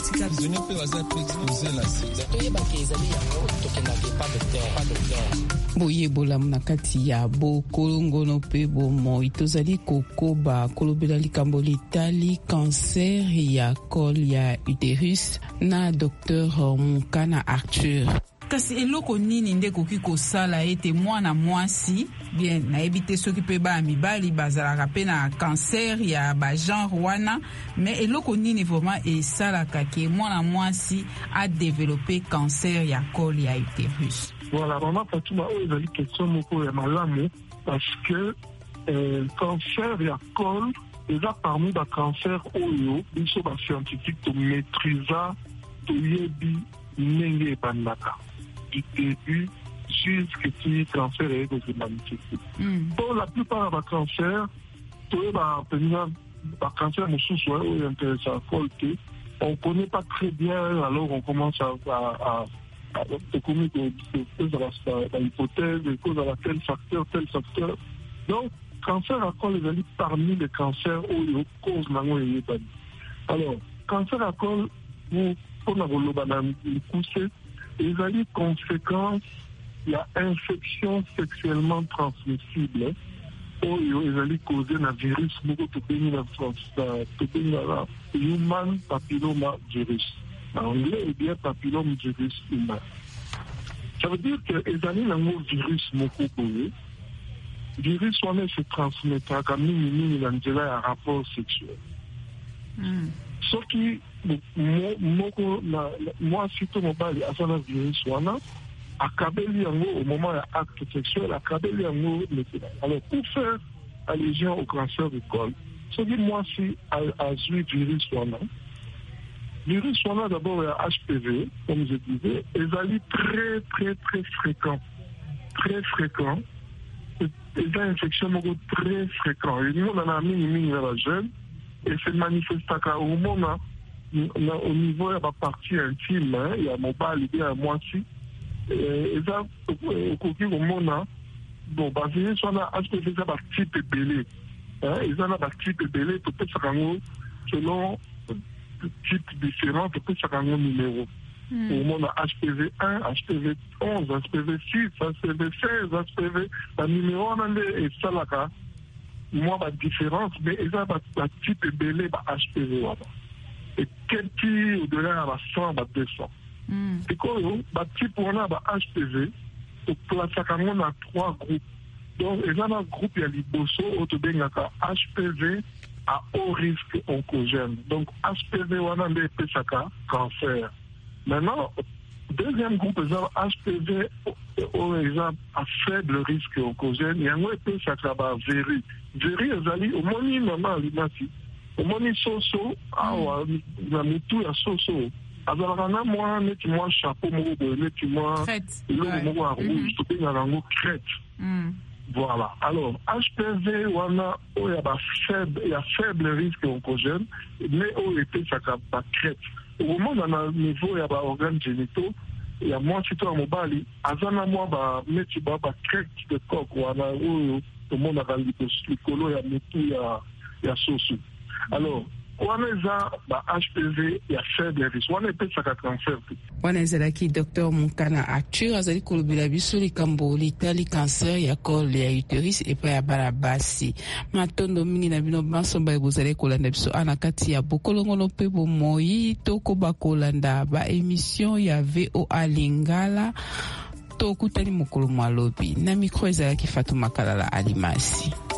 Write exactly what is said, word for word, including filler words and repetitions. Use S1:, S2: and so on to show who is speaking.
S1: tika prisonnier pe baza pe expose na sida
S2: toyebaka ezali yango tokendaka epa docteur pa docteur
S3: boyebola na kati ya bokolongono mpe bomoi tozali kokoba kolobela likambo litali kanser ya col ya uterus na docteur Mukana Arthur.
S4: Kasi eloko nini nde koki kosala ete mwana mwasi bien nayebi te soki mpe baya mibali bazalaka mpe na kanser ya bagenre wana mais eloko nini vraiment esalaka ke mwana mwasi adevelope kanser ya col ya uterus?
S5: Voilà, vraiment Fatouma, oyo ezali question moko ya malamu parce que euh, cancer ya col eza parmi bacancer oyo biso bascientifique tomaîtrisa toyebi ndenge ebandaka du début jusqu'à ce que cancer est se manifester. Mm. Pour la plupart des cancers, tous les cancers sont intéressants. On ne connaît pas très bien, alors on commence à, à, à, à commettre des hypothèses, des causes à tel facteur, tel facteur. Donc, cancer à col est parmi les cancers où il cause la. Alors, cancer à col, pour le pousser, il y a des conséquences, il y a infection sexuellement transmissible. Il y a des causes d'un virus, human papilloma virus. En anglais, il y a papilloma virus humain. Ça veut dire que les années dans le virus, le virus se transmet à minimum un rapport sexuel. Mm. Ce qui, moi, surtout, mon père, à son virus, à Kabeli, au moment de l'acte sexuel, à Kabeli, alors, pour faire allusion au cancer du col, ce qui, moi, si, à ce virus, le virus, d'abord, il y a H P V, comme je disais, et ça est très, très, très fréquent. Très fréquent. Et une infection très fréquente. Et nous, on a mis une la jeune. Et se manifeste au moment au niveau de la partie intime, il y a mon bas, il y a moi aussi. Et ça, au moment, bon, basé sur la H P V, ça va type belé. Et ça, va type belé, peut-être ça selon type différent, peut-être ça un numéro. Au moment H P V un, H P V onze, H P V six, H P V seize, H P V, le numéro, on est ça là. Moi, la différence, mais il y a un type belé H P V. Et quel type au-delà de cent, deux cents. Et quand le type on a H P V, on place à trois groupes. Donc, il y a un groupe, il y a l'Iboso, H P V à haut risque oncogène. Donc, H P V, on a des cancer. Maintenant, deuxième groupe, il y a H P V à faible risque oncogène. Il y a un peu ça qui va véri. Véri, il au moni normal, au moni soso, awa, na mutu ya soso. Alors, on a moi, net moi chapeau, net moi, le moi rouge, tout bien dans le crête. Voilà. Alors, H P V, on a, il y a faible, il y a faible risque oncogène, mais au été, ça va crête. Au moment où on a un niveau, il y a des organes génitaux. Il y a moi, si tu as un mobile, azana moi, bah, mais tu vas pas crête de coq, ou on a, ou, tout le monde a le colo, il y a mutu, il y a, il y a soso. Alors, waneza ba H P V ya faible risque wana pesa ka cancer
S3: waneza ki docteur Mukana Arthur azali kolobela biso likambo litali cancer ya col ya uterus et pa ya barabasi matondo mingi na bino basomba ebozale kolanda biso ana kati ya bokolongono pe bomoi toko bakolanda ba émission ya V O A Lingala tokutani mokolo malobi na micro ezala ki Fatuma Kalala Alimasi.